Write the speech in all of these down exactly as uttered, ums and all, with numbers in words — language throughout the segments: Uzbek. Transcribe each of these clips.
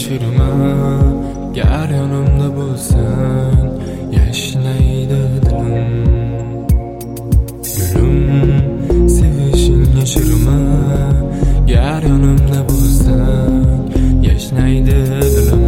yashirma, gar yonimda bo'lsang yashnaydi dilim. Gülüm, sevishing yashirma, gar yonimda bo'lsang yashnaydi dilim.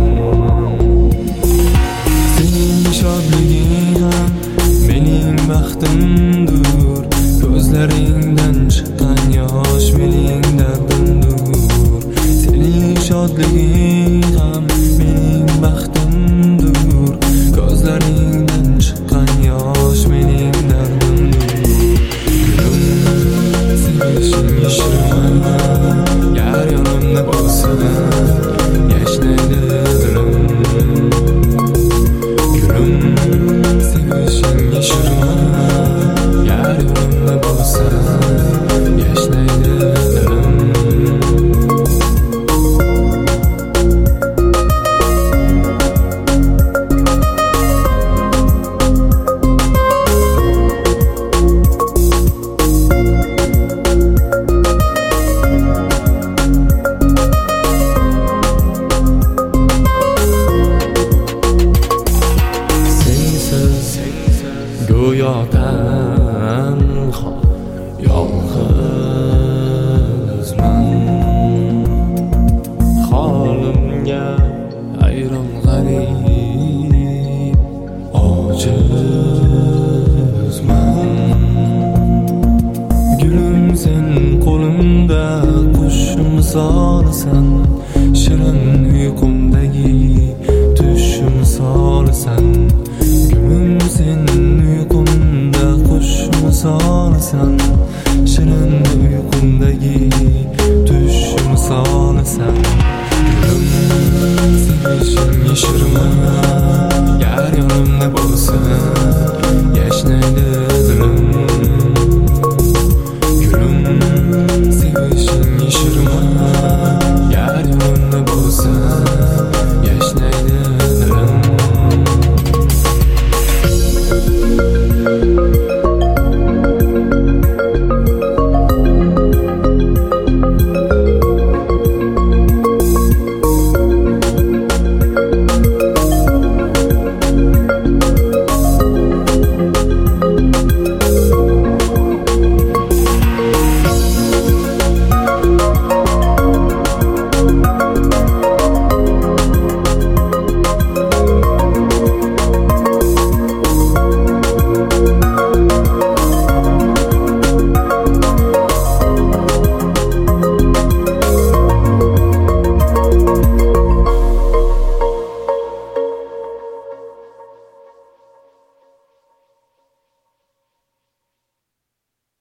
Sening shodliging ham mening baxtimdir, ko'zlaringdan chiqqan yosh mening dardimdir. Sening shodliging ham mening baxtimdir, ko'zlaringdan chiqqan yosh mening dardimdir. Gülüm, sevishing yashirma, gar yonimda bo'lsang yashnaydi dilim. Gülüm, sevishing yashirma, gar yonimda bo'lsang yashnaydi dilim. Go'yo tanho yolg'izman, holimga hayron g'arib ojizman. Gulum, sen qo'limda qush misolisan, shirin uyqumdagi tush misolisan. Gülüm, sen uyqumda qush misolisan, shirin uyqumdagi tush misolisan. Gülüm, sevishing yashirma,